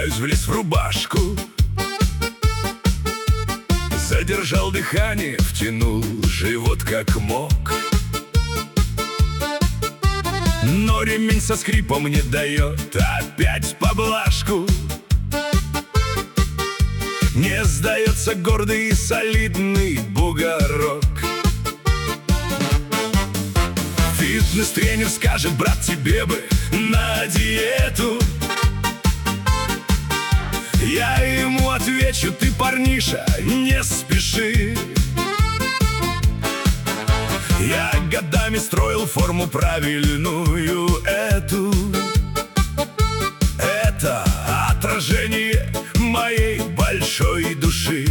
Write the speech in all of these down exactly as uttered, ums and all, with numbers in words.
Одеваюсь в лес в рубашку, задержал дыхание, втянул живот как мог. Но ремень со скрипом не дает опять поблажку. Не сдается гордый и солидный бугорок. Фитнес-тренер скажет: брат, тебе бы на диету. Я ему отвечу: ты, парниша, не спеши. Я годами строил форму правильную эту. Это отражение моей большой души.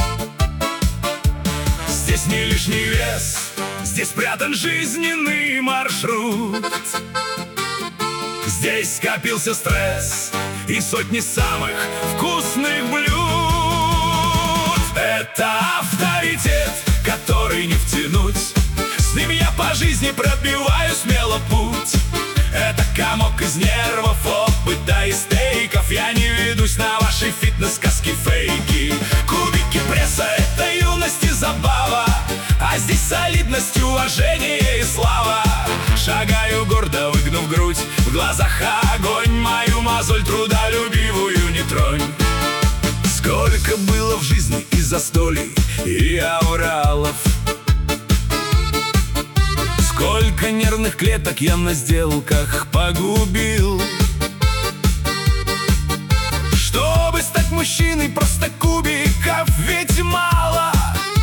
Здесь не лишний вес, здесь спрятан жизненный маршрут. Здесь скопился стресс и сотни самых вкусных блюд. Это авторитет, который не втянуть. С ним я по жизни пробиваю смело путь. Это комок из нервов, опыта и стейков. Я не ведусь на ваши фитнес-сказки, фейки. Кубики пресса — это юность и забава, а здесь солидность, уважение и слава. Шагаю гордо, выгнув грудь, в глазах огонь. Мою мозоль трудолюбивую не тронь. Сколько было в жизни и застолий, и авралов. Сколько нервных клеток я на сделках погубил. Чтобы стать мужчиной, просто кубиков ведь мало.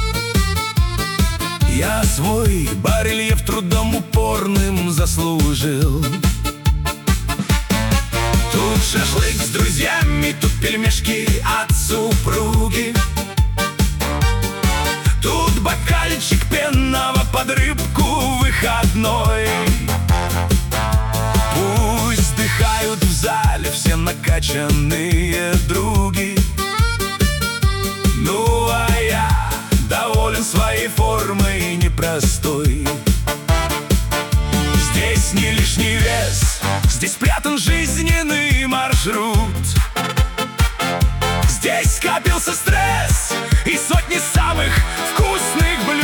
Я свой барельеф трудом упорным заслужил. Тут шашлык с друзьями, тут пельмешки от супруги. Тут бокальчик пенного под рыбку выходной. Пусть вздыхают в зале все накачанные други. Ну а я доволен своей формой непростой. Здесь не лишний вес, здесь спрятан жизненный маршрут. Здесь скопился стресс и сотни самых вкусных блюд.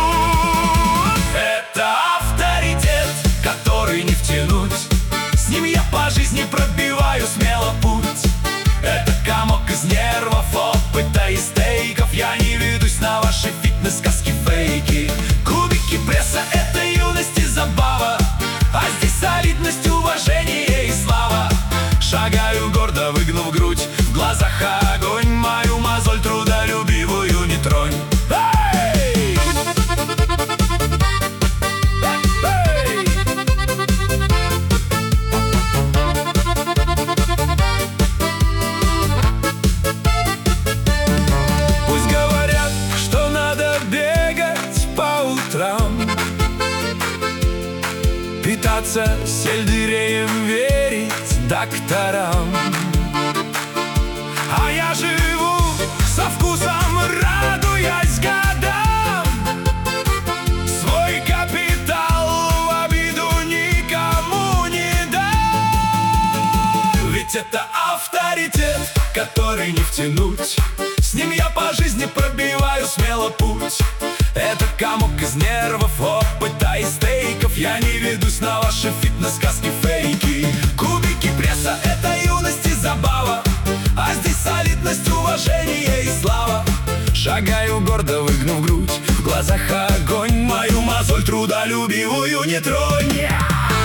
Это авторитет, который не втянуть. С ним я по жизни пробиваю смело путь. Это комок из нервов, опыта и стейков. Я не ведусь на ваши фитнес-сказки, фейки. Кубики пресса — это юность и забава, а здесь солидность, уважение и слава. Шагаю гордо, выгнув грудь, в глазах огонь. Мою мозоль трудолюбивую не тронь. Эй! Эй! Пусть говорят, что надо бегать по утрам, питаться сельдереем, верить докторам. А я живу со вкусом, радуясь годам. Свой капитал в обиду никому не дам. Ведь это авторитет, который не втянуть. С ним я по жизни пробиваю смело путь. Это комок из нервов, опыта и стейков. Я не ведусь на ваши фитнес-сказки, фейки. Кубики пресса — это юность и забава, а здесь солидность, уважение и слава. Шагаю гордо, выгнув грудь, в глазах огонь. Мою мозоль трудолюбивую не тронь.